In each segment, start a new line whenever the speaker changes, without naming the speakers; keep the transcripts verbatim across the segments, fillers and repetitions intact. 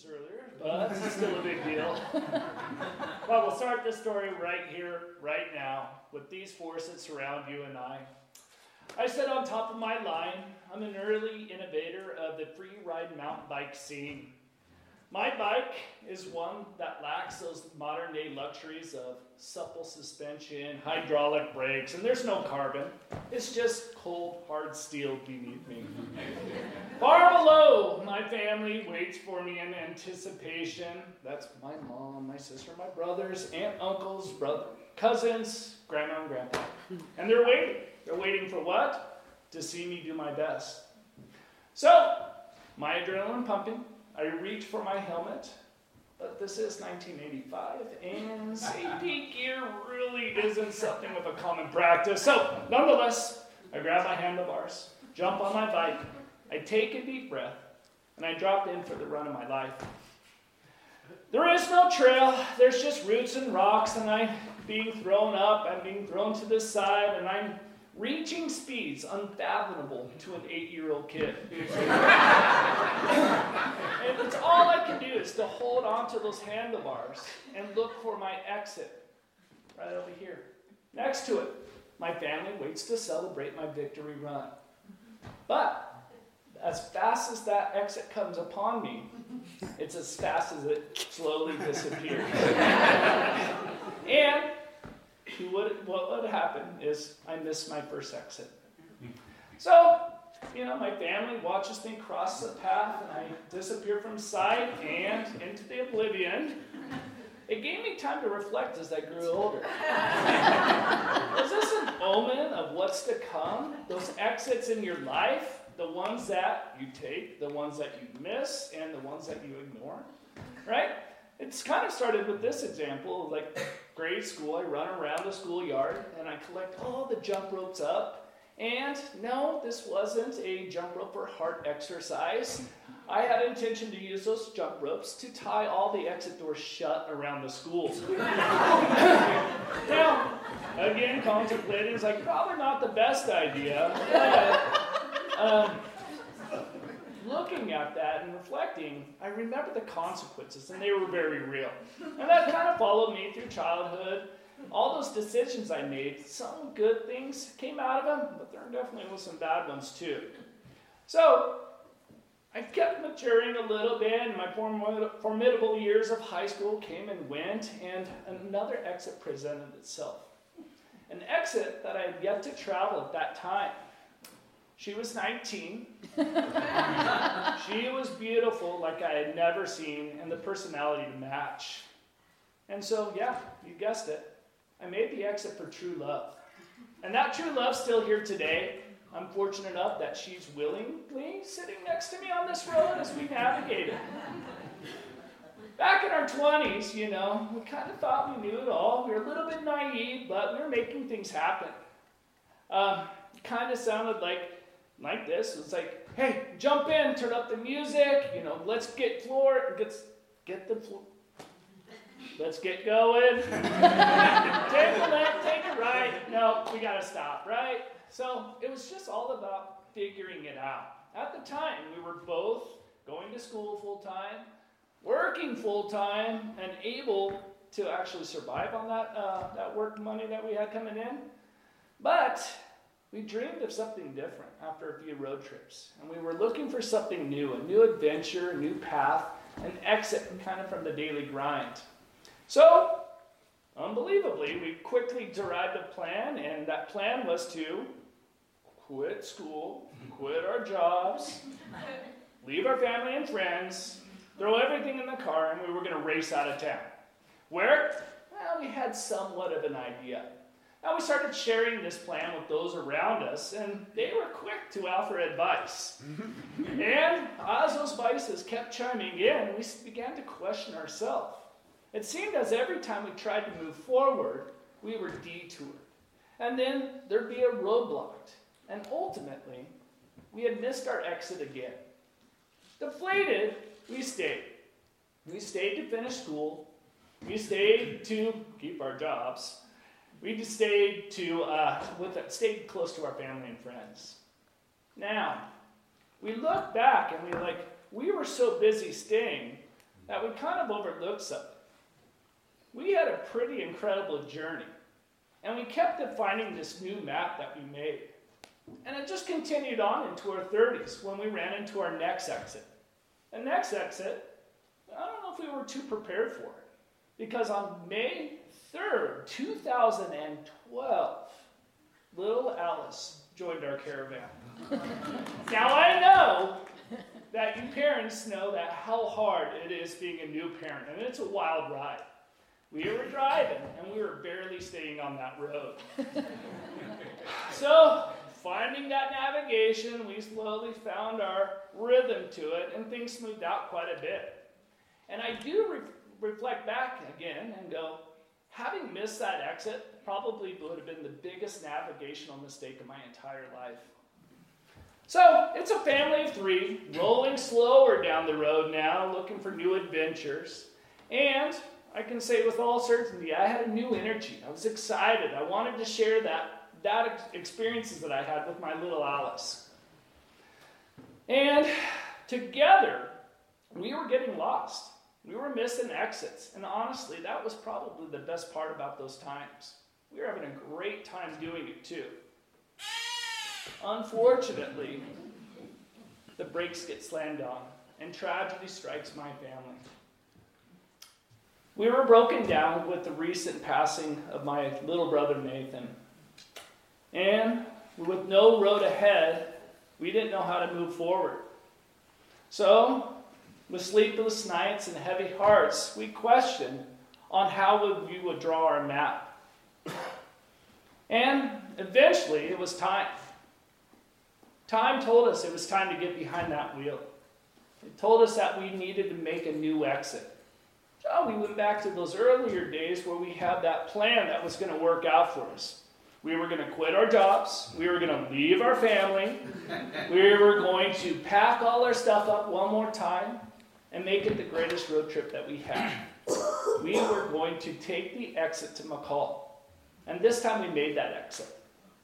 this earlier, but it's still a big deal. Well, we'll start this story right here, right now, with these forests that surround you and I. I sit on top of my line. I'm an early innovator of the free ride mountain bike scene. My bike is one that lacks those modern day luxuries of supple suspension, hydraulic brakes, and there's no carbon. It's just cold, hard steel beneath me. Far below, my family waits for me in anticipation. That's my mom, my sister, my brothers, aunt, uncles, brother, cousins, grandma and grandpa. And they're waiting. They're waiting for what? To see me do my best. So, my adrenaline pumping. I reach for my helmet, but this is nineteen eighty-five, and safety gear really isn't something of a common practice. So, nonetheless, I grab my handlebars, jump on my bike, I take a deep breath, and I drop in for the run of my life. There is no trail, there's just roots and rocks, and I'm being thrown up, I'm being thrown to the side, and I'm reaching speeds unfathomable to an eight-year-old kid. And it's all I can do is to hold on to those handlebars and look for my exit right over here. Next to it, my family waits to celebrate my victory run. But as fast as that exit comes upon me, it's as fast as it slowly disappears. And What, what would happen is I miss my first exit. So, you know, my family watches me cross the path and I disappear from sight and into the oblivion. It gave me time to reflect as I grew older. Is this an omen of what's to come? Those exits in your life, the ones that you take, the ones that you miss, and the ones that you ignore, right? It's kind of started with this example, like grade school. I run around the schoolyard and I collect all the jump ropes up. And no, this wasn't a jump rope for heart exercise. I had intention to use those jump ropes to tie all the exit doors shut around the school. Now, again, contemplating is like probably not the best idea. But, um, looking at that and reflecting, I remember the consequences, and they were very real. And that kind of followed me through childhood. All those decisions I made, some good things came out of them, but there definitely was some bad ones too. So, I kept maturing a little bit, and my formidable years of high school came and went, and another exit presented itself. An exit that I had yet to travel at that time. She was nineteen. She was beautiful like I had never seen, and the personality to match. And so, yeah, you guessed it. I made the exit for true love. And that true love's still here today. I'm fortunate enough that she's willingly sitting next to me on this road as we navigate it. Back in our twenties, you know, we kind of thought we knew it all. We were a little bit naive, but we were making things happen. Um, it kind of sounded like Like this. It's like, hey, jump in, turn up the music, you know, let's get floor, get, get the floor, let's get going. Take a left, take a right. No, we got to stop, right? So it was just all about figuring it out. At the time, we were both going to school full-time, working full-time, and able to actually survive on that, uh, that work money that we had coming in. But we dreamed of something different after a few road trips. And we were looking for something new, a new adventure, a new path, an exit kind of from the daily grind. So, unbelievably, we quickly derived a plan, and that plan was to quit school, quit our jobs, leave our family and friends, throw everything in the car, and we were going to race out of town. Where? Well, we had somewhat of an idea. Now we started sharing this plan with those around us, and they were quick to offer advice. And as those voices kept chiming in, we began to question ourselves. It seemed as every time we tried to move forward, we were detoured. And then there'd be a roadblock. And ultimately, we had missed our exit again. Deflated, we stayed. We stayed to finish school. We stayed to keep our jobs. We just stayed to uh, with it, stayed close to our family and friends. Now, we look back and we like we were so busy staying, that we kind of overlooked something. We had a pretty incredible journey, and we kept finding this new map that we made. And it just continued on into our thirties when we ran into our next exit. The next exit, I don't know if we were too prepared for it, because on May third, two thousand twelve, little Alice joined our caravan. Now I know that you parents know that how hard it is being a new parent, and it's a wild ride. We were driving, and we were barely staying on that road. So, finding that navigation, we slowly found our rhythm to it, and things smoothed out quite a bit. And I do re- reflect back again and go, having missed that exit probably would have been the biggest navigational mistake of my entire life. So, it's a family of three, rolling slower down the road now, looking for new adventures. And I can say with all certainty, I had a new energy. I was excited. I wanted to share that, that ex- experiences that I had with my little Alice. And together, we were getting lost. We were missing exits. And honestly, that was probably the best part about those times. We were having a great time doing it too. Unfortunately, the brakes get slammed on, and tragedy strikes my family. We were broken down with the recent passing of my little brother Nathan. And with no road ahead, we didn't know how to move forward. So, with sleepless nights and heavy hearts, we questioned on how we would draw our map. And eventually, it was time. Time told us it was time to get behind that wheel. It told us that we needed to make a new exit. So we went back to those earlier days where we had that plan that was going to work out for us. We were going to quit our jobs. We were going to leave our family. We were going to pack all our stuff up one more time and make it the greatest road trip that we had. We were going to take the exit to McCall. And this time we made that exit.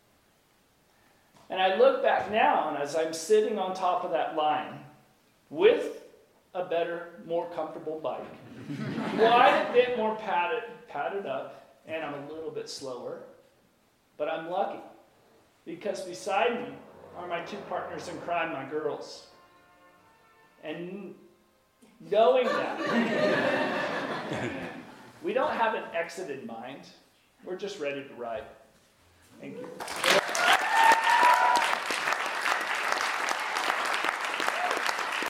And I look back now, and as I'm sitting on top of that line with a better, more comfortable bike, quite a bit more padded, padded up, and I'm a little bit slower, but I'm lucky because beside me are my two partners in crime, my girls. And knowing that, we don't have an exit in mind. We're just ready to ride. Thank you.